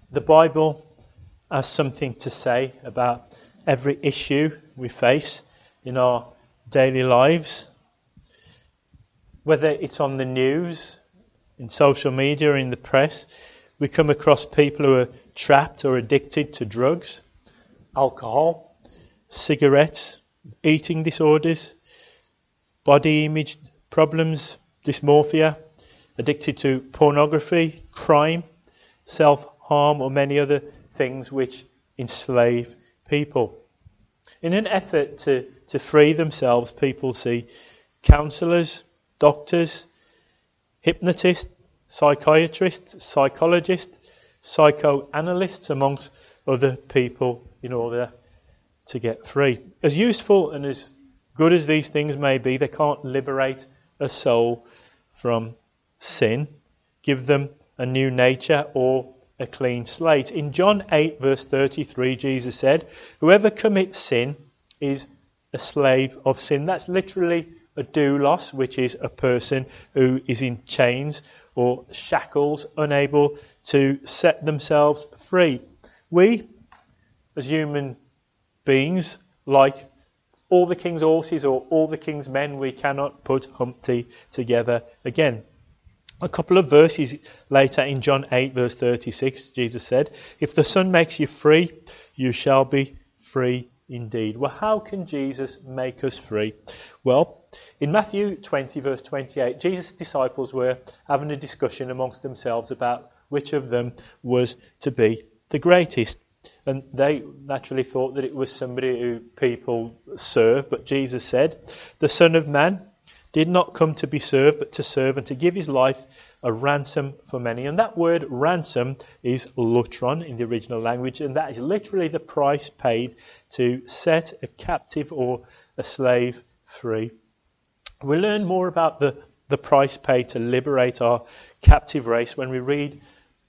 The Bible has something to say about every issue we face in our daily lives, whether it's on the news, in social media, or in the press. We come across people who are trapped or addicted to drugs, alcohol, cigarettes, eating disorders, body image problems, dysmorphia, addicted to pornography, crime, self-harm, or many other things which enslave people. In an effort to free themselves, people see counsellors, doctors, hypnotists, psychiatrists, psychologists, psychoanalysts, amongst other people, in order to get free. As useful and as good as these things may be, they can't liberate a soul from sin, give them a new nature or a clean slate. In John 8 verse 33, Jesus said, "Whoever commits sin is a slave of sin." That's literally a doulos, which is a person who is in chains or shackles, unable to set themselves free. We, as human beings, like all the king's horses or all the king's men, we cannot put Humpty together again. A couple of verses later in John 8 verse 36, Jesus said, "If the Son makes you free, you shall be free indeed." Well, how can Jesus make us free? Well, in Matthew 20 verse 28, Jesus' disciples were having a discussion amongst themselves about which of them was to be the greatest. And they naturally thought that it was somebody who people serve, but Jesus said, "The Son of Man did not come to be served, but to serve and to give his life a ransom for many." And that word ransom is lutron in the original language, and that is literally the price paid to set a captive or a slave free. We learn more about the price paid to liberate our captive race when we read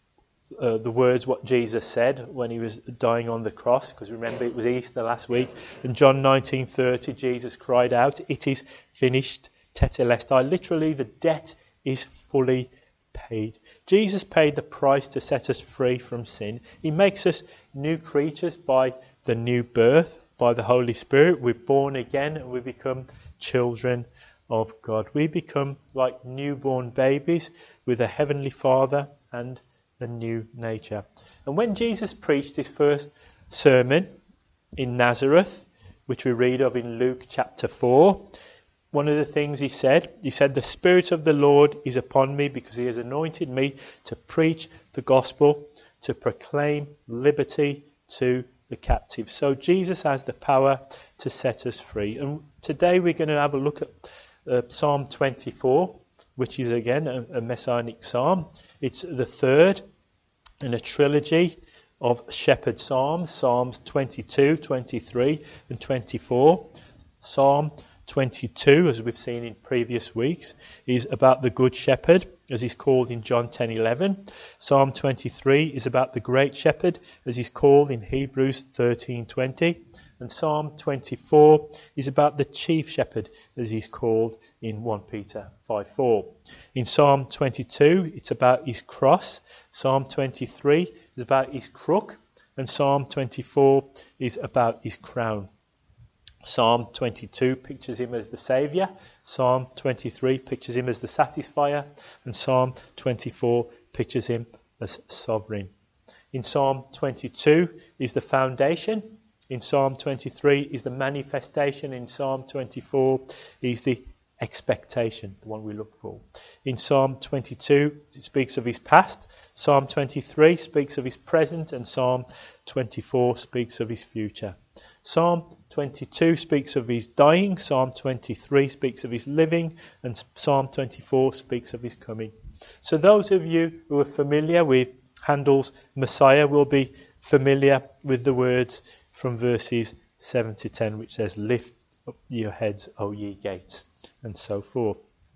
the words what Jesus said when he was dying on the cross, because remember it was Easter last week. In John 19:30, Jesus cried out, "It is finished, tetelestai." Literally, the debt is fully paid. Jesus paid the price to set us free from sin. He makes us new creatures by the new birth, by the Holy Spirit. We're born again and we become children of God. We become like newborn babies with a heavenly Father and a new nature. And when Jesus preached his first sermon in Nazareth, which we read of in Luke chapter 4, one of the things he said, "The Spirit of the Lord is upon me because he has anointed me to preach the gospel, to proclaim liberty to the captives." So Jesus has the power to set us free. And today we're going to have a look at Psalm 24, which is again a messianic psalm. It's the third in a trilogy of shepherd psalms, Psalms 22, 23 and 24. Psalm 22, as we've seen in previous weeks, is about the good shepherd, as he's called in John 10:11. Psalm 23 is about the great shepherd, as he's called in Hebrews 13:20. And Psalm 24 is about the chief shepherd, as he's called in 1 Peter 5:4. In Psalm 22, it's about his cross. Psalm 23 is about his crook. And Psalm 24 is about his crown. Psalm 22 pictures him as the Saviour. Psalm 23 pictures him as the Satisfier. And Psalm 24 pictures him as sovereign. In Psalm 22 is the foundation. In Psalm 23 is the manifestation. In Psalm 24 is the expectation, the one we look for. In Psalm 22, it speaks of his past. Psalm 23 speaks of his present. And Psalm 24 speaks of his future. Psalm 22 speaks of his dying. Psalm 23 speaks of his living. And Psalm 24 speaks of his coming. So those of you who are familiar with Handel's Messiah will be familiar with the words from verses 7 to 10, which says, "Lift up your heads, O ye gates," and so forth.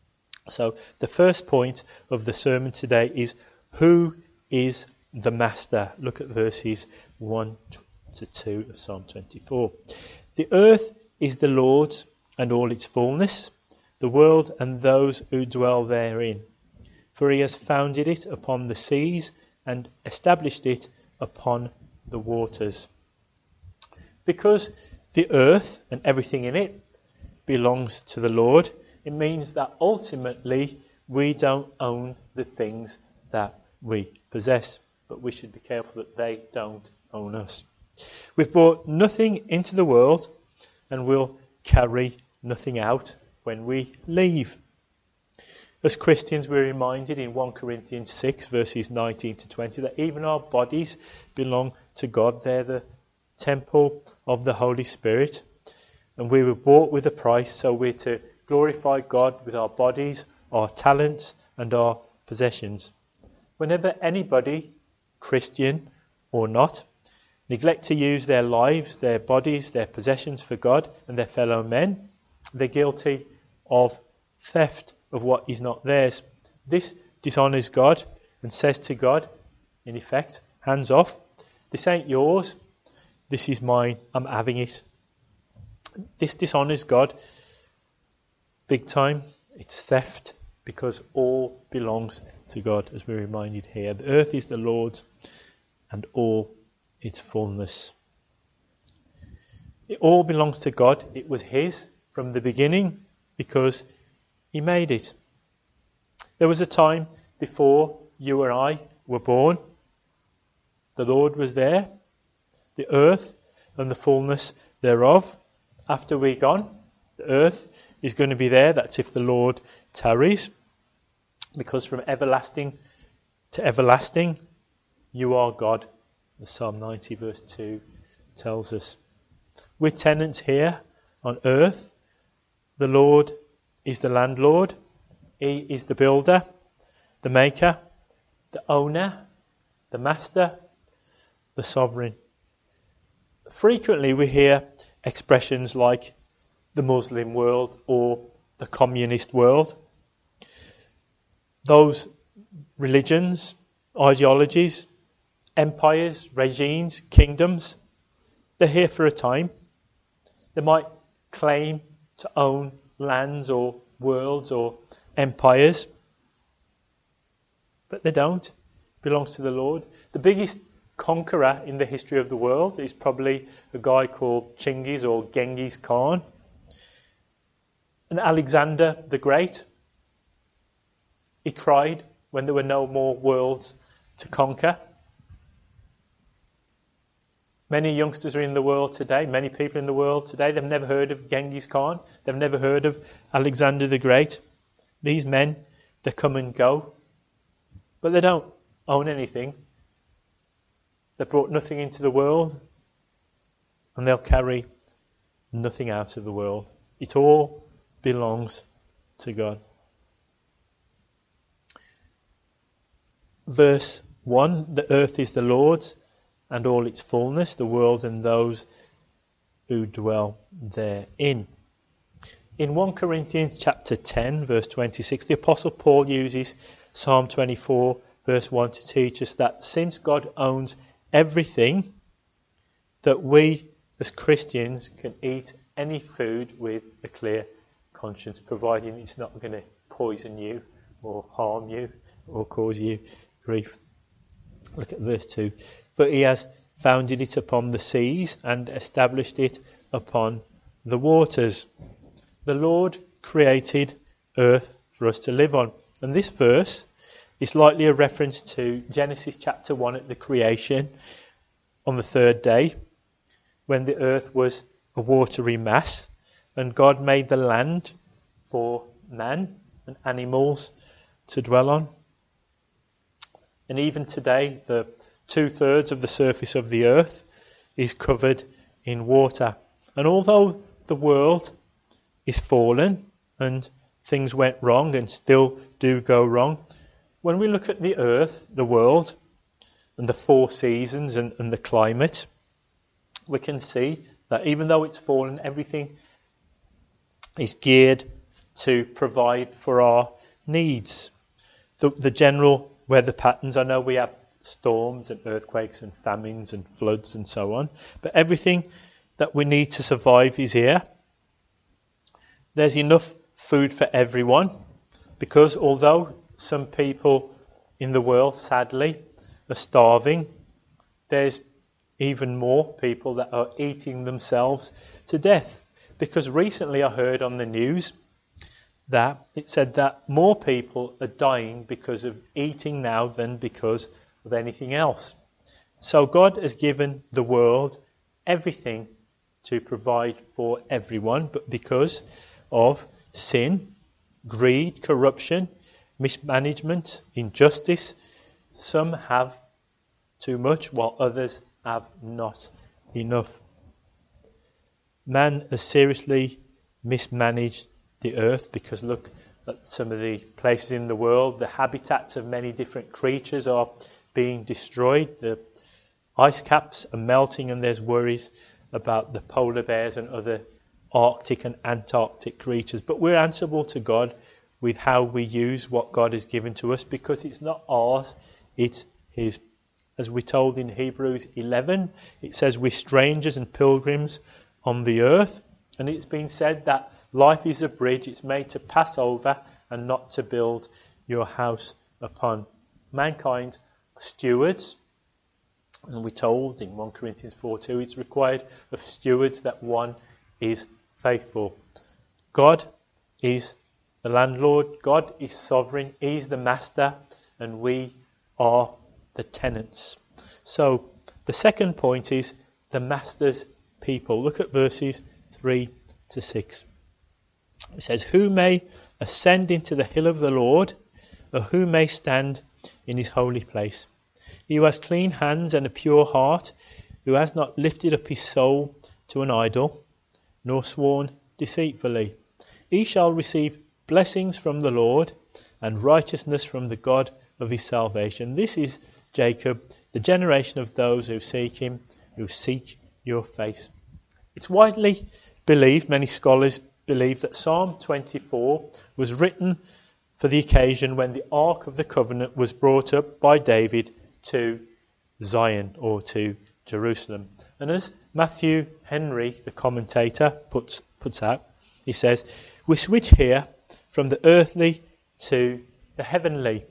So the first point of the sermon today is, who is the Master? Look at verses 1 to 2 of Psalm 24. "The earth is the Lord's and all its fullness, the world and those who dwell therein. For he has founded it upon the seas and established it upon the waters. Because the earth and everything in it belongs to the Lord, it means that ultimately we don't own the things that we possess, but we should be careful that they don't own us. We've brought nothing into the world and will carry nothing out when we leave. As Christians, we're reminded in 1 Corinthians 6 verses 19 to 20 that even our bodies belong to God. They're the temple of the Holy Spirit, and we were bought with a price, so we're to glorify God with our bodies, our talents and our possessions. Whenever anybody, Christian or not, neglect to use their lives, their bodies, their possessions for God and their fellow men, they're guilty of theft of what is not theirs. This dishonours God and says to God, in effect, hands off, this ain't yours, this is mine, I'm having it. This dishonours God big time. It's theft because all belongs to God, as we're reminded here. The earth is the Lord's and all its fullness. It all belongs to God. It was His from the beginning because He made it. There was a time before you and I were born. The Lord was there. The earth and the fullness thereof. After we're gone, the earth is going to be there. That's if the Lord tarries. Because from everlasting to everlasting, you are God. As Psalm 90 verse 2 tells us. We're tenants here on earth. The Lord is the landlord. He is the builder, the maker, the owner, the master, the sovereign. Frequently we hear expressions like the Muslim world or the communist world. Those religions, ideologies, empires, regimes, kingdoms, they're here for a time. They might claim to own lands or worlds or empires, but they don't. It belongs to the Lord. The biggest conqueror in the history of the world is probably a guy called Chinggis or Genghis Khan. And Alexander the Great, he cried when there were no more worlds to conquer. Many youngsters are in the world today, many people in the world today, they've never heard of Genghis Khan, they've never heard of Alexander the Great. These men, they come and go, but they don't own anything. They brought nothing into the world, and they'll carry nothing out of the world. It all belongs to God. Verse 1, the earth is the Lord's and all its fullness, the world and those who dwell therein. In 1 Corinthians chapter 10, verse 26, the Apostle Paul uses Psalm 24, verse 1 to teach us that since God owns everything, that we as Christians can eat any food with a clear conscience, providing it's not going to poison you or harm you or cause you grief. Look at verse 2. For he has founded it upon the seas and established it upon the waters. The Lord created earth for us to live on. And this verse is likely a reference to Genesis chapter 1 at the creation on the third day, when the earth was a watery mass and God made the land for man and animals to dwell on. And even today, the 2/3 of the surface of the earth is covered in water. And although the world is fallen and things went wrong and still do go wrong, when we look at the earth, the world, and the 4 seasons and the climate, we can see that even though it's fallen, everything is geared to provide for our needs. The general weather patterns, I know we have storms and earthquakes and famines and floods and so on, but everything that we need to survive is here. There's enough food for everyone, because although some people in the world sadly are starving, there's even more people that are eating themselves to death. Because recently I heard on the news that it said that more people are dying because of eating now than because of anything else. So God has given the world everything to provide for everyone, but because of sin, greed, corruption, mismanagement, injustice, some have too much while others have not enough. Man has seriously mismanaged the earth, because look at some of the places in the world. The habitats of many different creatures are being destroyed. The ice caps are melting, and there's worries about the polar bears and other Arctic and Antarctic creatures. But we're answerable to God with how we use what God has given to us, because it's not ours, it's His. As we're told in Hebrews 11, it says we're strangers and pilgrims on the earth. And it's been said that life is a bridge, it's made to pass over and not to build your house upon. Mankind are stewards, and we're told in 1 Corinthians 4:2 it's required of stewards that one is faithful. God is the landlord, God is sovereign, He's the master, and we are the tenants. So the second point is the master's people. Look at verses 3 to 6. It says, "Who may ascend into the hill of the Lord, or who may stand in his holy place? He who has clean hands and a pure heart, who has not lifted up his soul to an idol, nor sworn deceitfully. He shall receive blessings from the Lord, and righteousness from the God of his salvation. This is Jacob, the generation of those who seek him, who seek your face." It's widely believed, many scholars believe, that Psalm 24 was written for the occasion when the Ark of the Covenant was brought up by David to Zion, or to Jerusalem. And as Matthew Henry, the commentator, puts out, he says, we switch here from the earthly to the heavenly.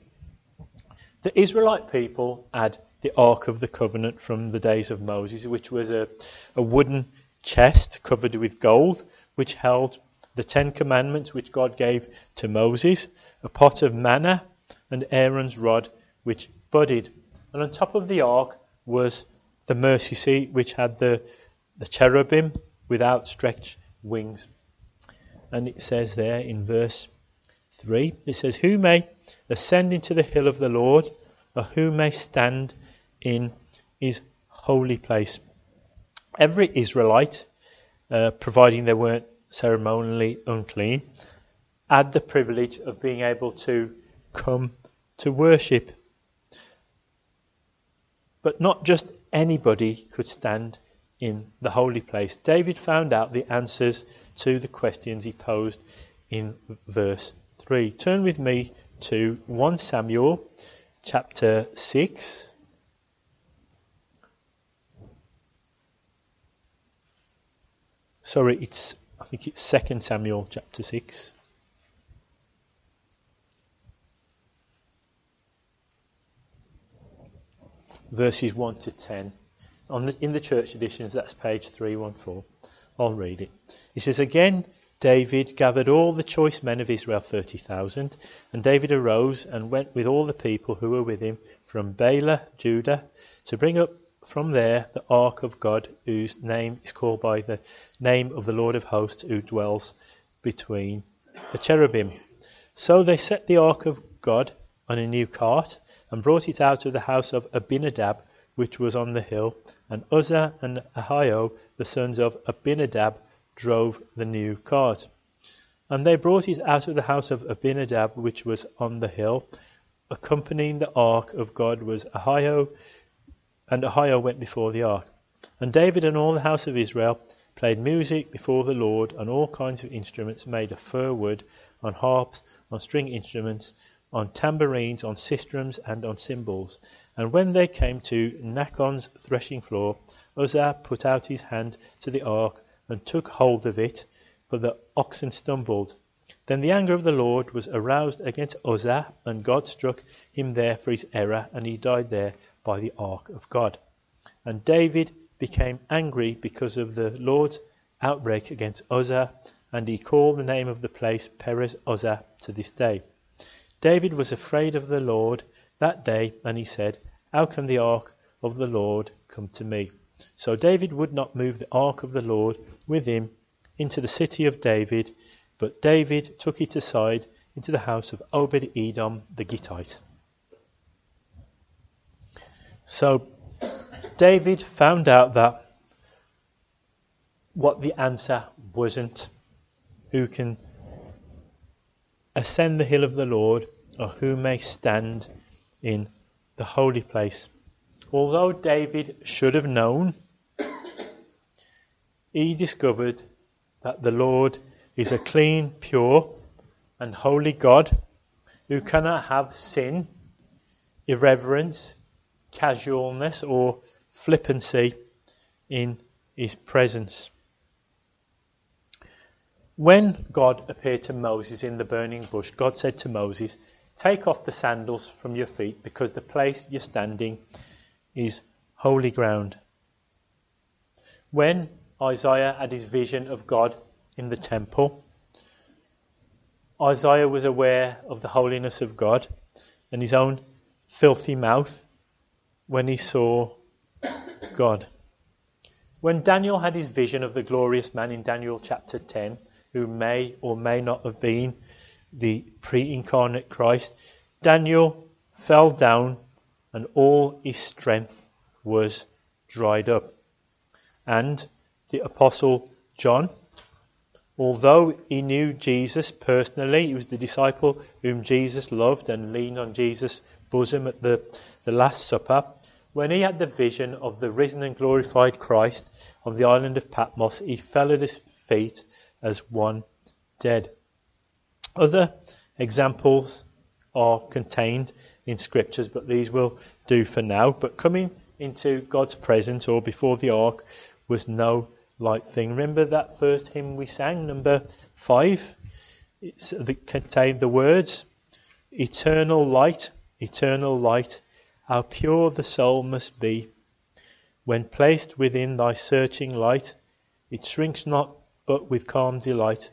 The Israelite people had the Ark of the Covenant from the days of Moses, which was a wooden chest covered with gold, which held the 10 Commandments which God gave to Moses, a pot of manna, and Aaron's rod which budded. And on top of the ark was the mercy seat, which had the cherubim with outstretched wings. And it says there in verse 3, it says, "Who may ascend into the hill of the Lord, or who may stand in his holy place?" Every Israelite, providing they weren't ceremonially unclean, had the privilege of being able to come to worship. But not just anybody could stand in the holy place. David found out the answers to the questions he posed in verse 3. Turn with me to 1 Samuel chapter 6. Sorry, I think it's 2 Samuel chapter 6. Verses 1 to 10. In the church editions, that's page 314. I'll read it. It says, "Again, David gathered all the choice men of Israel, 30,000. And David arose and went with all the people who were with him from Baalah, Judah, to bring up from there the ark of God, whose name is called by the name of the Lord of hosts, who dwells between the cherubim. So they set the ark of God on a new cart, and brought it out of the house of Abinadab, which was on the hill. And Uzzah and Ahio, the sons of Abinadab, drove the new cart. And they brought it out of the house of Abinadab, which was on the hill. Accompanying the ark of God was Ahio, and Ahio went before the ark. And David and all the house of Israel played music before the Lord on all kinds of instruments made of fir wood, on harps, on string instruments, on tambourines, on sistrums, and on cymbals. And when they came to Nachon's threshing floor, Uzzah put out his hand to the ark and took hold of it, for the oxen stumbled. Then the anger of the Lord was aroused against Uzzah, and God struck him there for his error, and he died there by the ark of God. And David became angry because of the Lord's outbreak against Uzzah, and he called the name of the place Perez Uzzah to this day. David was afraid of the Lord that day, and he said, "How can the ark of the Lord come to me?" So David would not move the ark of the Lord with him into the city of David, but David took it aside into the house of Obed-Edom the Gittite. So David found out that what the answer wasn't. Who can ascend the hill of the Lord, or who may stand in the holy place? Although David should have known, he discovered that the Lord is a clean, pure, and holy God who cannot have sin, irreverence, casualness, or flippancy in his presence. When God appeared to Moses in the burning bush, God said to Moses, "Take off the sandals from your feet, because the place you're standing is holy ground." When Isaiah had his vision of God in the temple, Isaiah was aware of the holiness of God and his own filthy mouth when he saw God. When Daniel had his vision of the glorious man in Daniel chapter 10, who may or may not have been the pre-incarnate Christ, Daniel fell down and all his strength was dried up. And the Apostle John, although he knew Jesus personally, he was the disciple whom Jesus loved and leaned on Jesus' bosom at the Last Supper, when he had the vision of the risen and glorified Christ on the island of Patmos, he fell at his feet as one dead. Other examples are contained in scriptures, but these will do for now. But coming into God's presence, or before the ark, was no light thing. Remember that first hymn we sang, number 5? It contained the words, eternal light, how pure the soul must be. When placed within thy searching light, it shrinks not, but with calm delight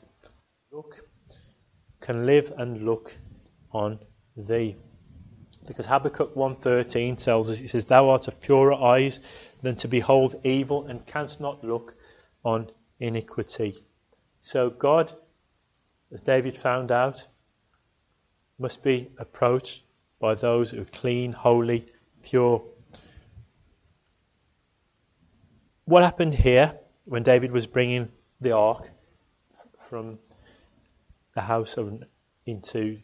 can live and look on thee. Because Habakkuk 1:13 tells us, it says, "Thou art of purer eyes than to behold evil, and canst not look on iniquity." So God, as David found out, must be approached by those who are clean, holy, pure. What happened here when David was bringing the ark from the house of into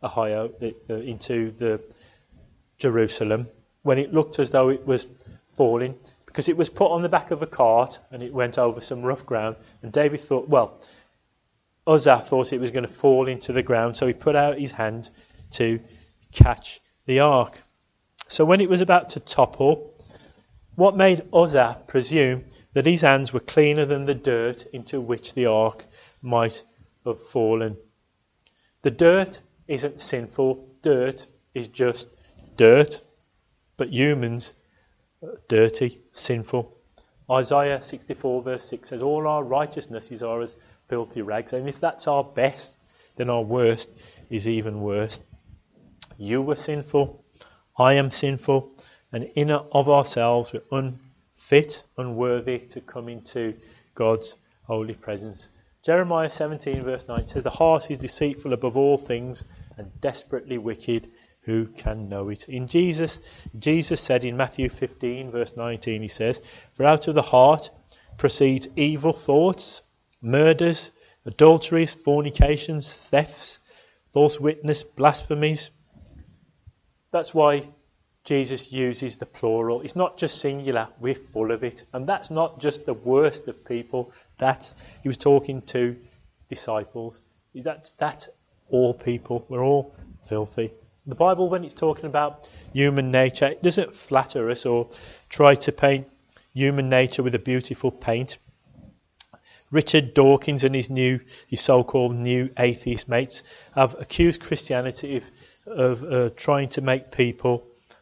the Jerusalem, when it looked as though it was falling, because it was put on the back of a cart and it went over some rough ground, and David thought, Uzzah thought it was going to fall into the ground, so he put out his hand to catch the ark. So when it was about to topple, what made Uzzah presume that his hands were cleaner than the dirt into which the ark might have fallen? The dirt isn't sinful. Dirt is just dirt. But humans are dirty, sinful. Isaiah 64 verse 6 says, "All our righteousnesses are as filthy rags." And if that's our best, then our worst is even worse. You were sinful. I am sinful. And in and of ourselves, we're unfit, unworthy to come into God's holy presence. Jeremiah 17 verse 9 says, "The heart is deceitful above all things and desperately wicked. Who can know it?" In Jesus said in Matthew 15 verse 19, he says, "For out of the heart proceeds evil thoughts, murders, adulteries, fornications, thefts, false witness, blasphemies." That's why Jesus uses the plural. It's not just singular, we're full of it. And that's not just the worst of people. He was talking to disciples. That's all people. We're all filthy. The Bible, when it's talking about human nature, it doesn't flatter us or try to paint human nature with a beautiful paint. Richard Dawkins and his so-called new atheist mates have accused Christianity of trying to make people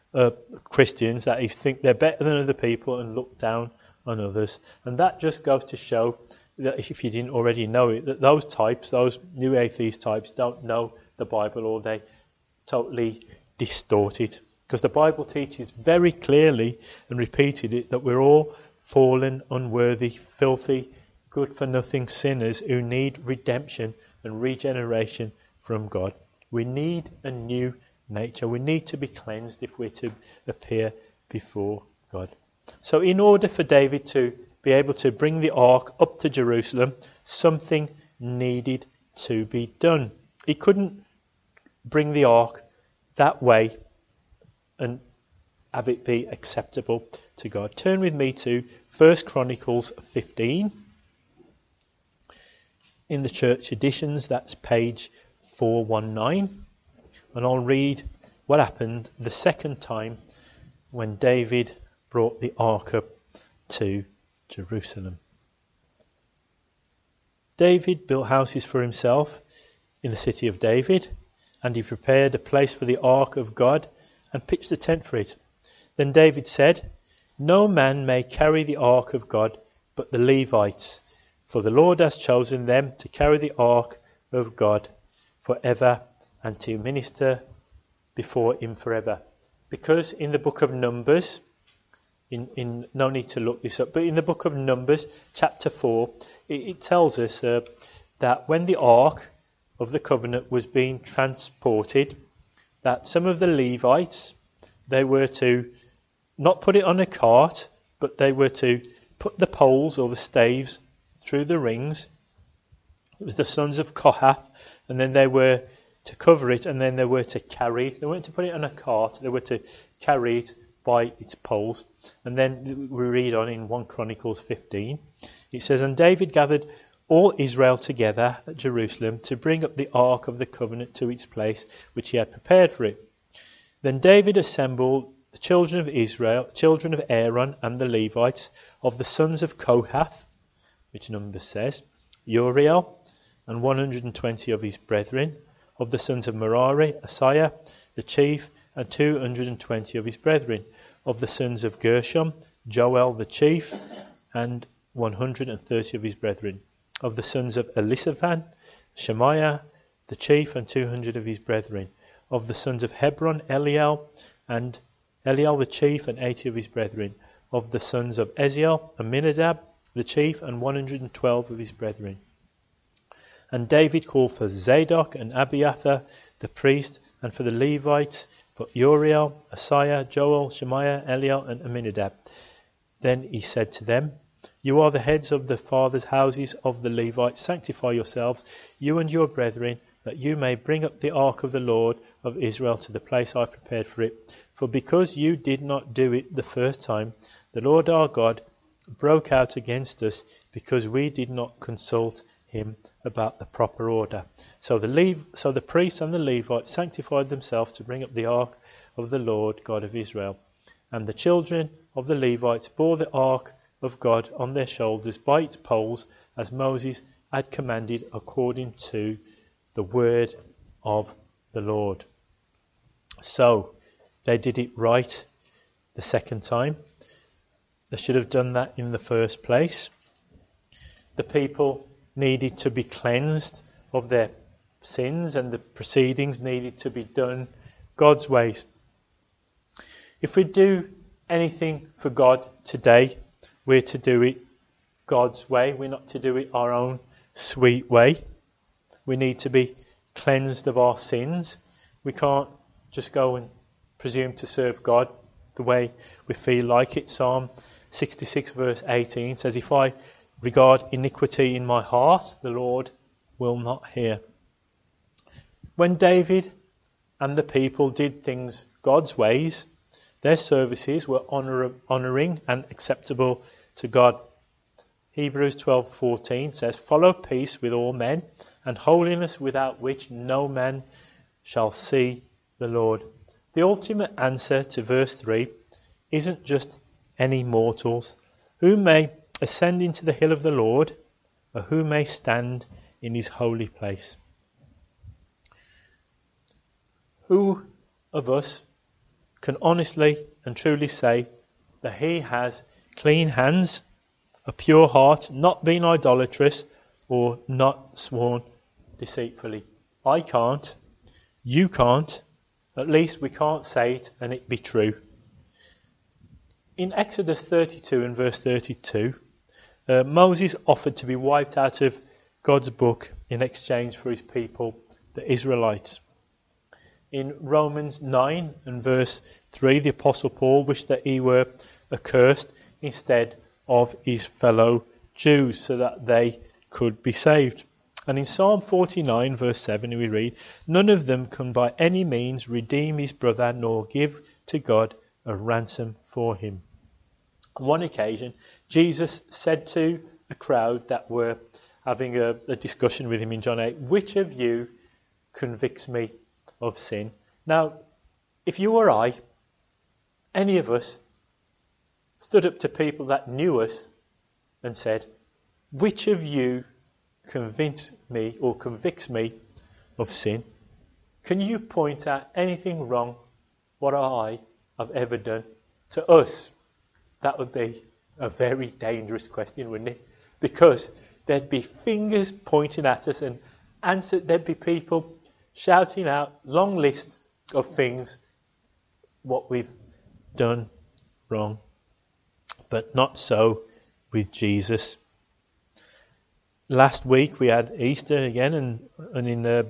Christians that think they're better than other people and look down on others. And that just goes to show that, if you didn't already know it, that those types, those new atheist types, don't know the Bible, or they totally distort it. Because the Bible teaches very clearly and repeated it that we're all fallen, unworthy, filthy, good-for-nothing sinners who need redemption and regeneration from God. We need a new nature. We need to be cleansed if we're to appear before God. So in order for David to be able to bring the ark up to Jerusalem, something needed to be done. He couldn't bring the ark that way and have it be acceptable to God. Turn with me to 1 Chronicles 15. In the church editions, that's page 419. And I'll read what happened the second time when David brought the ark up to Jerusalem. David built houses for himself in the city of David, and he prepared a place for the ark of God and pitched a tent for it. Then David said, "No man may carry the ark of God but the Levites, for the Lord has chosen them to carry the ark of God forever and to minister before him forever." Because in the book of Numbers, in no need to look this up, but in the book of Numbers, chapter 4, it tells us that when the ark of the covenant was being transported, that some of the Levites, they were to not put it on a cart, but they were to put the poles or the staves through the rings. It was the sons of Kohath, and then they were to cover it, and then they were to carry it. They weren't to put it on a cart, they were to carry it by its poles. And then we read on in 1 Chronicles 15, it says, "And David gathered all Israel together at Jerusalem to bring up the ark of the covenant to its place which he had prepared for it. Then David assembled the children of Israel, children of Aaron and the Levites, of the sons of Kohath," which Numbers says, "Uriel, and 120 of his brethren, of the sons of Merari, Asaiah, the chief, and 220 of his brethren, of the sons of Gershom, Joel the chief, and 130 of his brethren, of the sons of Elisaphan, Shemaiah the chief, and 200 of his brethren, of the sons of Hebron, Eliel the chief, and 80 of his brethren, of the sons of Eziel, Aminadab the chief, and 112 of his brethren. And David called for Zadok and Abiathar the priest, and for the Levites, for Uriel, Asaiah, Joel, Shemaiah, Eliel, and Aminadab. Then he said to them, "You are the heads of the fathers' houses of the Levites. Sanctify yourselves, you and your brethren, that you may bring up the ark of the Lord of Israel to the place I prepared for it. For because you did not do it the first time, the Lord our God broke out against us, because we did not consult him about the proper order." So the priests and the Levites sanctified themselves to bring up the ark of the Lord God of Israel. And the children of the Levites bore the ark of God on their shoulders by its poles, as Moses had commanded, according to the word of the Lord. So they did it right the second time. They should have done that in the first place. The people needed to be cleansed of their sins, and the proceedings needed to be done God's ways. If we do anything for God today, we're to do it God's way. We're not to do it our own sweet way. We need to be cleansed of our sins. We can't just go and presume to serve God the way we feel like it. Psalm 66 verse 18 says, "If I regard iniquity in my heart, the Lord will not hear." When David and the people did things God's ways, their services were honouring and acceptable to God. Hebrews 12:14 says, "Follow peace with all men, and holiness, without which no man shall see the Lord." The ultimate answer to verse 3 isn't just any mortals. Who may ascend into the hill of the Lord, or who may stand in his holy place? Who of us can honestly and truly say that he has clean hands, a pure heart, not been idolatrous, or not sworn deceitfully. I can't. You can't. At least we can't say it and it be true. In Exodus 32 and verse 32, Moses offered to be wiped out of God's book in exchange for his people, the Israelites. In Romans 9 and verse 3, the Apostle Paul wished that he were accursed instead of his fellow Jews so that they could be saved. And in Psalm 49 verse 7 we read, "None of them can by any means redeem his brother nor give to God a ransom for him." On one occasion, Jesus said to a crowd that were having a discussion with him in John 8, "Which of you convicts me of sin?" Now, if you or I, any of us, stood up to people that knew us and said, "Which of you convince me or convicts me of sin?" Can you point out anything wrong what I have ever done? To us, that would be a very dangerous question, wouldn't it? Because there'd be fingers pointing at us and there'd be people shouting out long lists of things what we've done wrong. But not so with Jesus. Last week we had Easter again, and in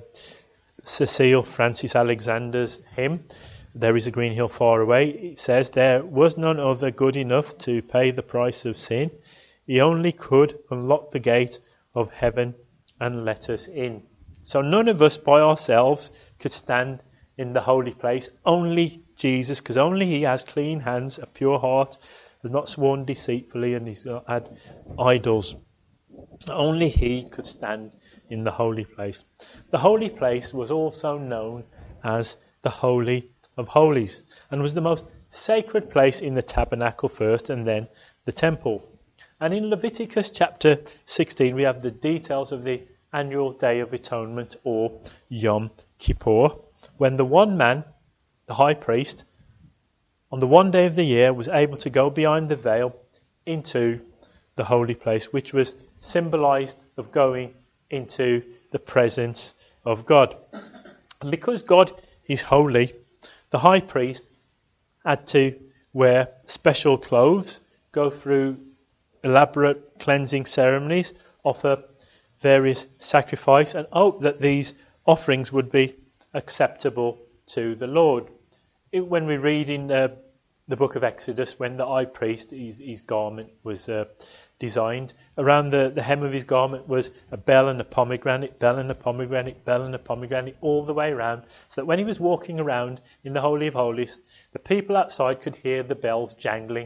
Cecile Francis Alexander's hymn, "There is a green hill far away," it says, "There was none other good enough to pay the price of sin. He only could unlock the gate of heaven and let us in." So none of us by ourselves could stand in the holy place. Only Jesus, because only he has clean hands, a pure heart, has not sworn deceitfully, and he's not had idols. Only he could stand in the holy place. The holy place was also known as the Holy of Holies, and was the most sacred place in the tabernacle first, and then the temple. And in Leviticus chapter 16 we have the details of the annual Day of Atonement, or Yom Kippur, when the one man, the high priest, on the one day of the year was able to go behind the veil into the holy place, which was symbolized of going into the presence of God. And because God is holy, the high priest had to wear special clothes, go through elaborate cleansing ceremonies, offer various sacrifices, and hope that these offerings would be acceptable to the Lord. When we read in the book of Exodus, when the high priest, his garment was designed, around the hem of his garment was a bell and a pomegranate, bell and a pomegranate, bell and a pomegranate, all the way around, so that when he was walking around in the Holy of Holies, the people outside could hear the bells jangling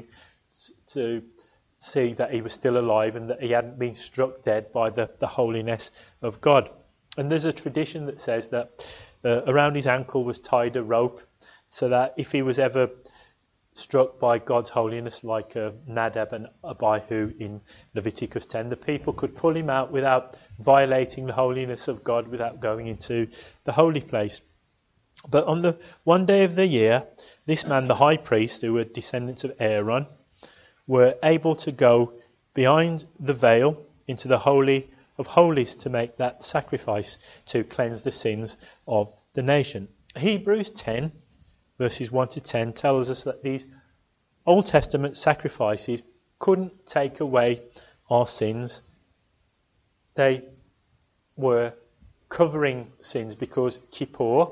to see that he was still alive and that he hadn't been struck dead by the holiness of God. And there's a tradition that says that around his ankle was tied a rope, so that if he was ever struck by God's holiness, like Nadab and Abihu in Leviticus 10, the people could pull him out without violating the holiness of God, without going into the holy place. But on the one day of the year, this man, the high priest, who were descendants of Aaron, were able to go behind the veil into the Holy of Holies to make that sacrifice to cleanse the sins of the nation. Hebrews 10 verses 1 to 10 tells us that these Old Testament sacrifices couldn't take away our sins. They were covering sins, because Kippur,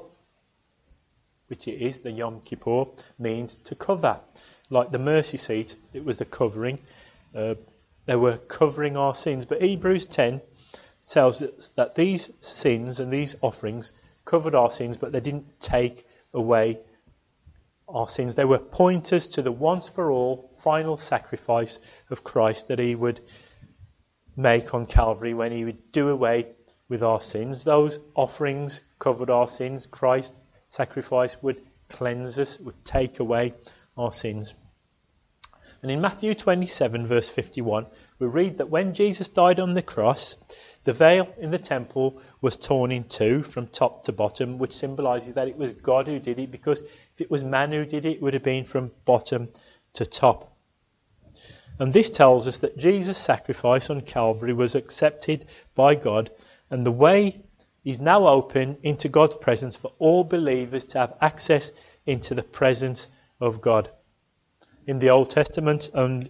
which it is, the Yom Kippur, means to cover. Like the mercy seat, it was the covering. They were covering our sins. But Hebrews 10 tells us that these sins and these offerings covered our sins, but they didn't take away our sins. They were pointers to the once-for-all final sacrifice of Christ that he would make on Calvary when he would do away with our sins. Those offerings covered our sins. Christ's sacrifice would cleanse us, would take away our sins. And in Matthew 27 verse 51 we read that when Jesus died on the cross, The veil in the temple was torn in two from top to bottom, which symbolises that it was God who did it, because if it was man who did it, it would have been from bottom to top. And this tells us that Jesus' sacrifice on Calvary was accepted by God, and the way is now open into God's presence for all believers to have access into the presence of God. In the Old Testament,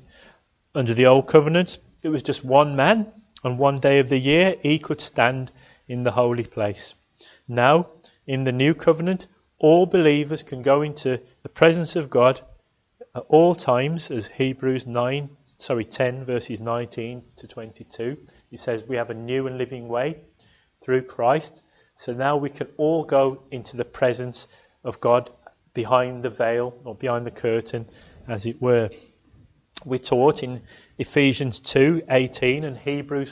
under the Old Covenant, it was just one man on one day of the year. He could stand in the holy place. Now, in the New Covenant, all believers can go into the presence of God at all times, as Hebrews 10 verses 19 to 22. It says we have a new and living way through Christ. So now we can all go into the presence of God behind the veil, or behind the curtain, as it were. We're taught in Ephesians 2:18 and Hebrews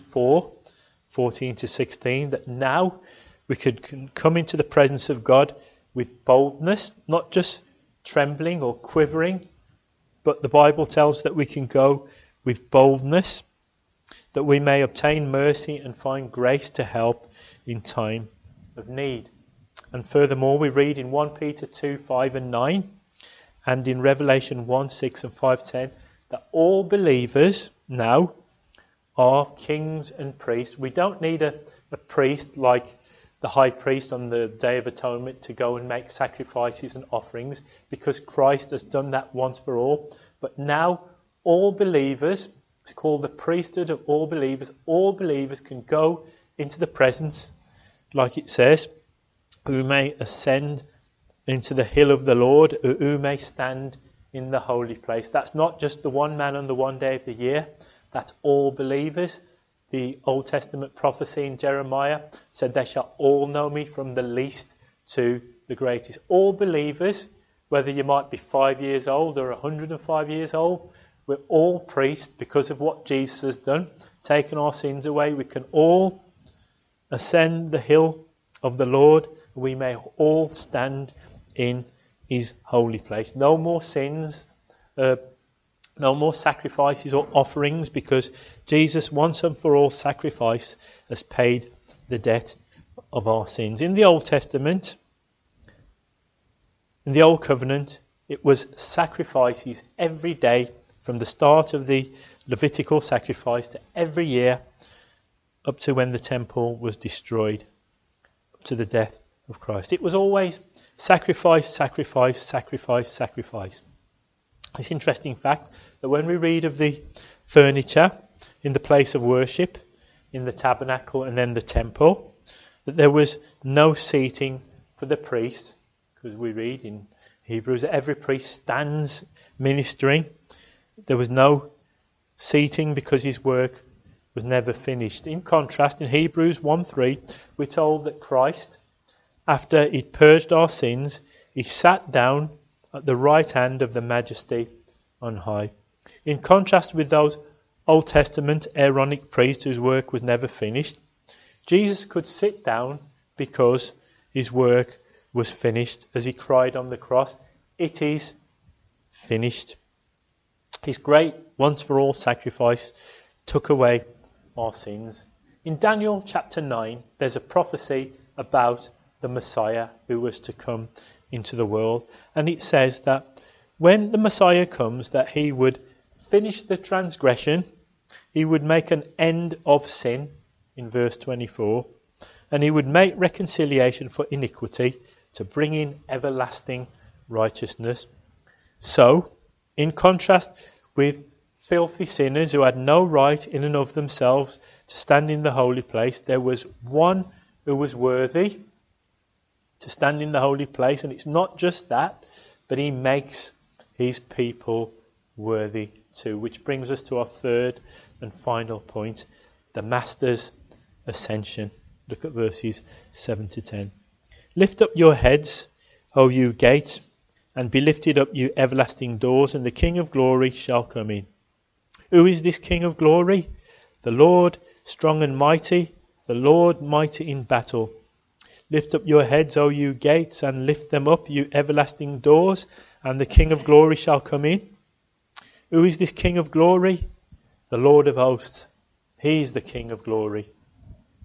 4:14 to 16 that now we could come into the presence of God with boldness, not just trembling or quivering, but the Bible tells that we can go with boldness, that we may obtain mercy and find grace to help in time of need. And furthermore, we read in 1 Peter 2:5 and 9, and in Revelation 1:6 and 5:10, that all believers now are kings and priests. We don't need a priest like the high priest on the Day of Atonement to go and make sacrifices and offerings, because Christ has done that once for all. But now all believers, it's called the priesthood of all believers can go into the presence, like it says, who may ascend into the hill of the Lord, who may stand in the holy place. That's not just the one man on the one day of the year, that's all believers. The Old Testament prophecy in Jeremiah said, they shall all know me from the least to the greatest. All believers, whether you might be 5 years old or 105 years old, we're all priests because of what Jesus has done, taken our sins away. We can all ascend the hill of the Lord. We may all stand in his holy place. No more sins, no more sacrifices or offerings, because Jesus once and for all sacrifice has paid the debt of our sins. In the Old Testament, in the Old Covenant, it was sacrifices every day from the start of the Levitical sacrifice to every year up to when the temple was destroyed, up to the death of Christ. It was always sacrifice, sacrifice, sacrifice, sacrifice. It's an interesting fact that when we read of the furniture in the place of worship, in the tabernacle and then the temple, that there was no seating for the priest, because we read in Hebrews that every priest stands ministering. There was no seating because his work was never finished. In contrast, in Hebrews 1:3, we're told that Christ, after he'd purged our sins, he sat down at the right hand of the Majesty on high. In contrast with those Old Testament Aaronic priests whose work was never finished, Jesus could sit down because his work was finished, as he cried on the cross, "It is finished." His great once-for-all sacrifice took away our sins. In Daniel chapter 9, there's a prophecy about the Messiah who was to come into the world. And it says that when the Messiah comes, that he would finish the transgression, he would make an end of sin, in verse 24, and he would make reconciliation for iniquity to bring in everlasting righteousness. So, in contrast with filthy sinners who had no right in and of themselves to stand in the holy place, there was one who was worthy to stand in the holy place. And it's not just that, but he makes his people worthy too. Which brings us to our third and final point, the Master's ascension. Look at verses 7 to 10. Lift up your heads, O you gates, and be lifted up, you everlasting doors, and the King of glory shall come in. Who is this King of glory? The Lord strong and mighty, the Lord mighty in battle. Lift up your heads, O you gates, and lift them up, you everlasting doors, and the King of glory shall come in. Who is this King of glory? The Lord of hosts. He is the King of glory.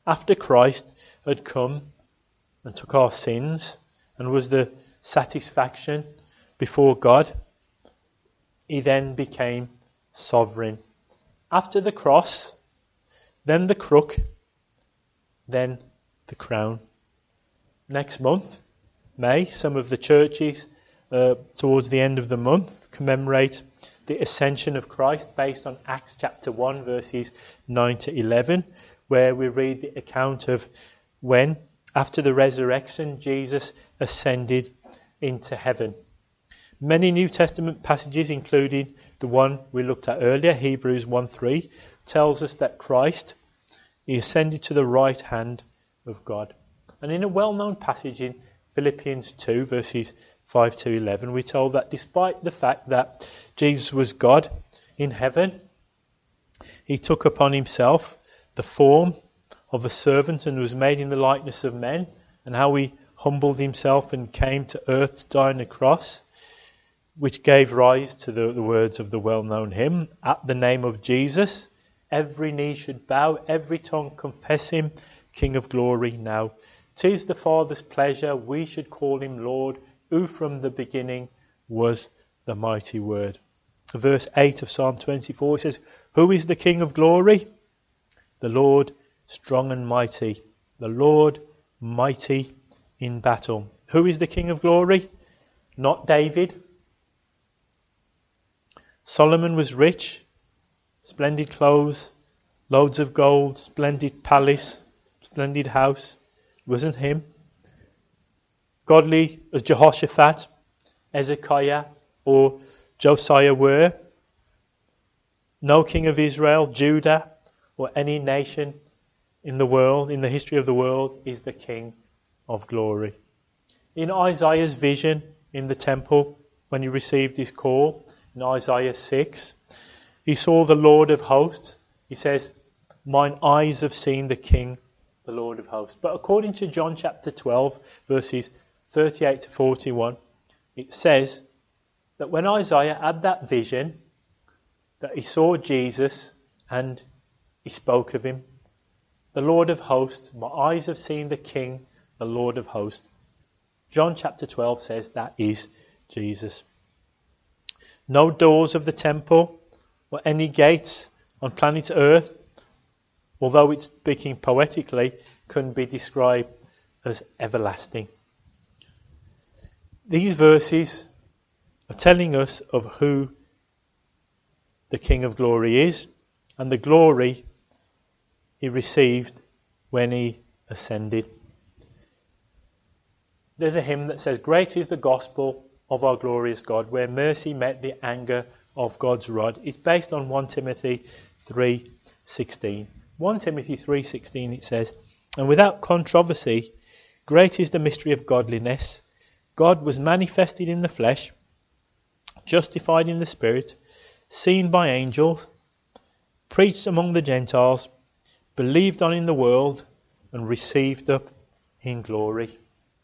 After Christ had come and took our sins and was the satisfaction before God, he then became sovereign. After the cross, then the crook, then the crown. Next month, May, some of the churches towards the end of the month commemorate the ascension of Christ based on Acts chapter 1 verses 9 to 11, where we read the account of when, after the resurrection, Jesus ascended into heaven. Many New Testament passages, including the one we looked at earlier, Hebrews 1:3, tells us that Christ, he ascended to the right hand of God. And in a well-known passage in Philippians 2 verses 5 to 11, we're told that despite the fact that Jesus was God in heaven, he took upon himself the form of a servant and was made in the likeness of men, and how he humbled himself and came to earth to die on the cross, which gave rise to the words of the well-known hymn, "At the name of Jesus, every knee should bow, every tongue confess him, King of glory now. 'Tis the Father's pleasure, we should call him Lord, who from the beginning was the mighty word." Verse 8 of Psalm 24 says, "Who is the King of glory? The Lord strong and mighty, the Lord mighty in battle." Who is the King of glory? Not David. Solomon was rich, splendid clothes, loads of gold, splendid palace, splendid house. It wasn't him. Godly as Jehoshaphat, Hezekiah, or Josiah were, no king of Israel, Judah, or any nation in the world, in the history of the world, is the King of glory. In Isaiah's vision in the temple, when he received his call, in Isaiah 6, he saw the Lord of hosts. He says, "Mine eyes have seen the King, the Lord of hosts." But according to John chapter 12, verses 38 to 41, it says that when Isaiah had that vision, that he saw Jesus and he spoke of him. "The Lord of hosts, my eyes have seen the King, the Lord of hosts." John chapter 12 says that is Jesus. No doors of the temple or any gates on planet Earth, although it's speaking poetically, can be described as everlasting. These verses are telling us of who the King of glory is and the glory he received when he ascended. There's a hymn that says, "Great is the gospel of our glorious God, where mercy met the anger of God's rod." It's based on 1 Timothy 3:16. 1 Timothy 3:16 it says, "And without controversy, great is the mystery of godliness. God was manifested in the flesh, justified in the spirit, seen by angels, preached among the Gentiles, believed on in the world, and received up in glory."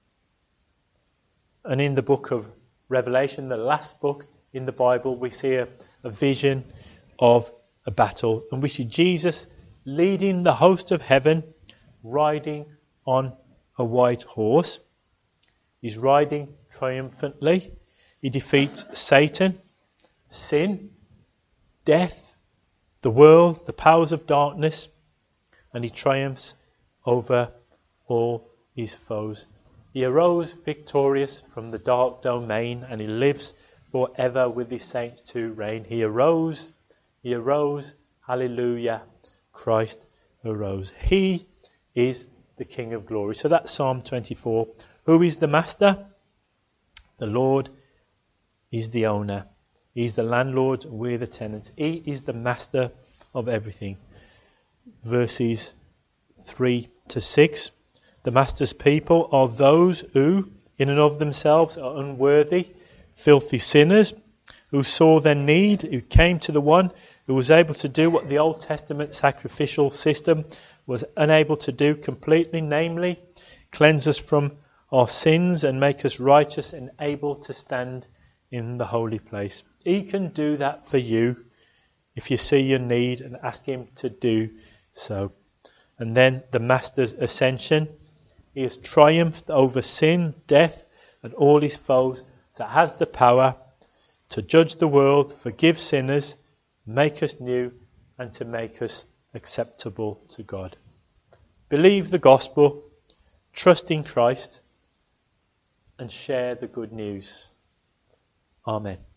And in the book of Revelation, the last book in the Bible, we see a vision of a battle. And we see Jesus leading the host of heaven, riding on a white horse. He's riding triumphantly. He defeats Satan, sin, death, the world, the powers of darkness, and he triumphs over all his foes. He arose victorious from the dark domain, and he lives forever with his saints to reign. He arose, hallelujah, Christ arose. He is the King of glory. So that's Psalm 24. Who is the master? The Lord is the owner. He's the landlord, we're the tenants. He is the master of everything. Verses 3 to 6. The master's people are those who, in and of themselves, are unworthy, filthy sinners, who saw their need, who came to the one who was able to do what the Old Testament sacrificial system was unable to do completely, namely, cleanse us from our sins and make us righteous and able to stand in the holy place. He can do that for you if you see your need and ask him to do so. And then the Master's ascension. He has triumphed over sin, death, and all his foes. So has the power to judge the world, forgive sinners, make us new, and to make us acceptable to God. Believe the gospel, trust in Christ, and share the good news. Amen.